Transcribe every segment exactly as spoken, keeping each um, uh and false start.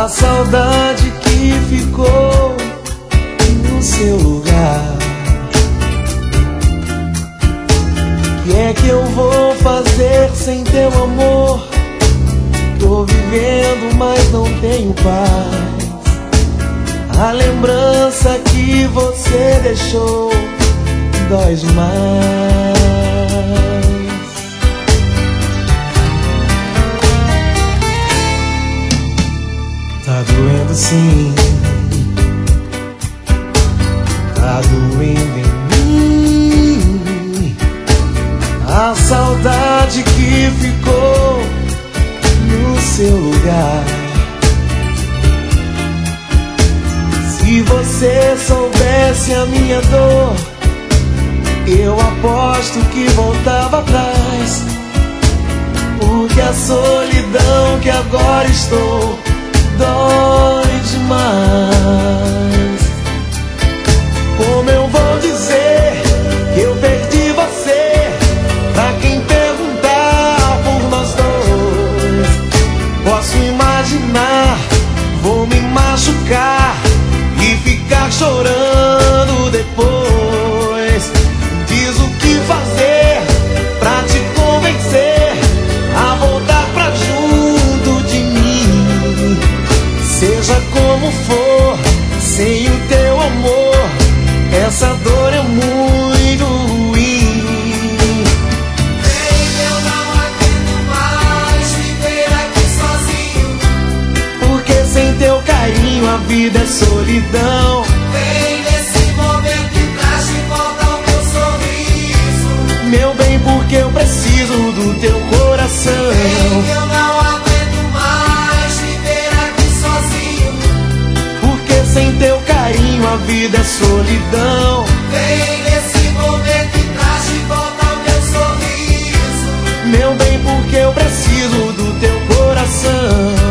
a saudade que ficou no seu lugar. Que é que eu vou fazer sem teu amor? Tô vivendo, mas não tenho paz. A lembrança que você deixou dói demais. Tá doendo sim, tá doendo em mim. A saudade que ficou no seu lugar. Se você soubesse a minha dor, eu aposto que voltava atrás. Porque a solidão que agora estou dói demais. Como eu vou dizer que eu perdi você pra quem perguntar por nós dois? Posso imaginar, vou me machucar e ficar chorando depois. Diz o que fazer pra te convencer a voltar pra junto de mim. Seja como for, sem o teu amor, essa dor é muito ruim. Vem, eu não aguento mais viver aqui sozinho. Porque sem teu carinho a vida é solidão. Vem nesse momento e traz de volta o meu sorriso. Meu bem, porque eu preciso do teu coração. Vem, eu não aguento mais viver aqui sozinho. Porque sem teu carinho a vida é solidão. Vem nesse momento e traz de volta o meu sorriso. Meu bem, porque eu preciso do teu coração.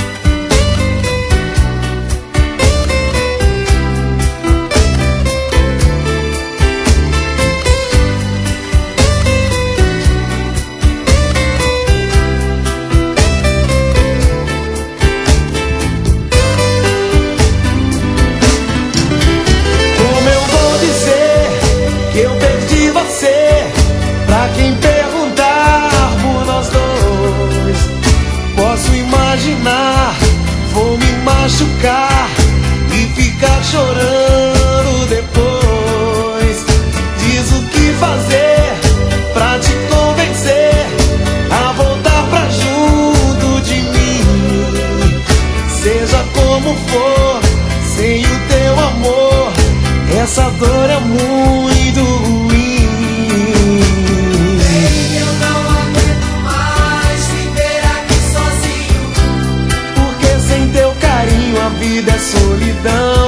Pra quem perguntar por nós dois, posso imaginar, vou me machucar e ficar chorando depois. Diz o que fazer pra te convencer a voltar pra junto de mim. Seja como for, sem o teu amor, essa dor é muito ruim. A vida é solidão.